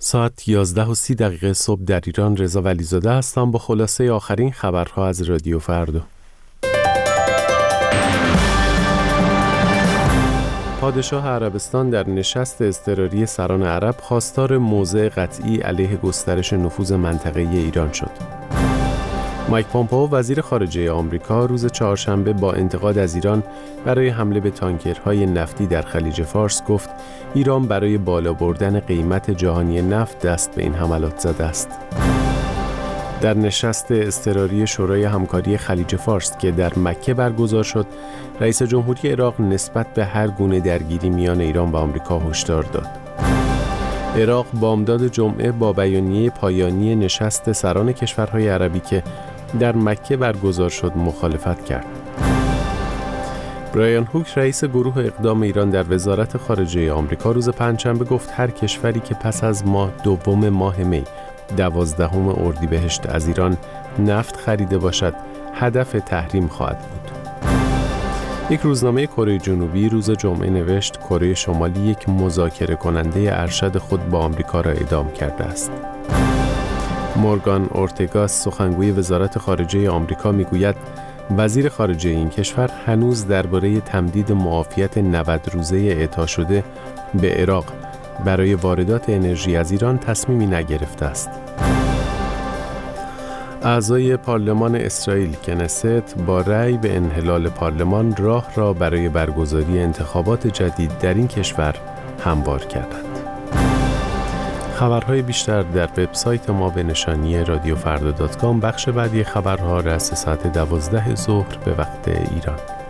ساعت 11:30 صبح در ایران. رضا ولیزاده هستم با خلاصه آخرین خبرها از رادیو فردا. پادشاه عربستان در نشست اضطراری سران عرب خواستار موضع قطعی علیه گسترش نفوذ منطقه‌ای ایران شد. مایک پومپئو وزیر خارجه آمریکا روز چهارشنبه با انتقاد از ایران برای حمله به تانکرهای نفتی در خلیج فارس گفت ایران برای بالا بردن قیمت جهانی نفت دست به این حملات زده است. در نشست اضطراری شورای همکاری خلیج فارس که در مکه برگزار شد، رئیس جمهوری عراق نسبت به هر گونه درگیری میان ایران و آمریکا هشدار داد. عراق بامداد جمعه با بیانیه پایانی نشست سران کشورهای عربی که در مکه برگزار شد مخالفت کرد. برایان هوک رئیس گروه اقدام ایران در وزارت خارجه آمریکا روز پنجشنبه گفت هر کشوری که پس از دوم ماه می 12 اردیبهشت از ایران نفت خریده باشد هدف تحریم خواهد بود. یک روزنامه کره جنوبی روز جمعه نوشت کره شمالی یک مذاکره کننده ارشد خود با آمریکا را اعدام کرده است. مورگان اورتگا سخنگوی وزارت خارجه آمریکا میگوید وزیر خارجه این کشور هنوز درباره تمدید معافیت 90 روزه اعطا شده به عراق برای واردات انرژی از ایران تصمیمی نگرفته است. اعضای پارلمان اسرائیل کنست با رأی به انحلال پارلمان راه را برای برگزاری انتخابات جدید در این کشور هموار کردند. خبرهای بیشتر در وبسایت ما به نشانی رادیوفردا.com. بخش بعدی خبرها رأس ساعت 12 ظهر به وقت ایران.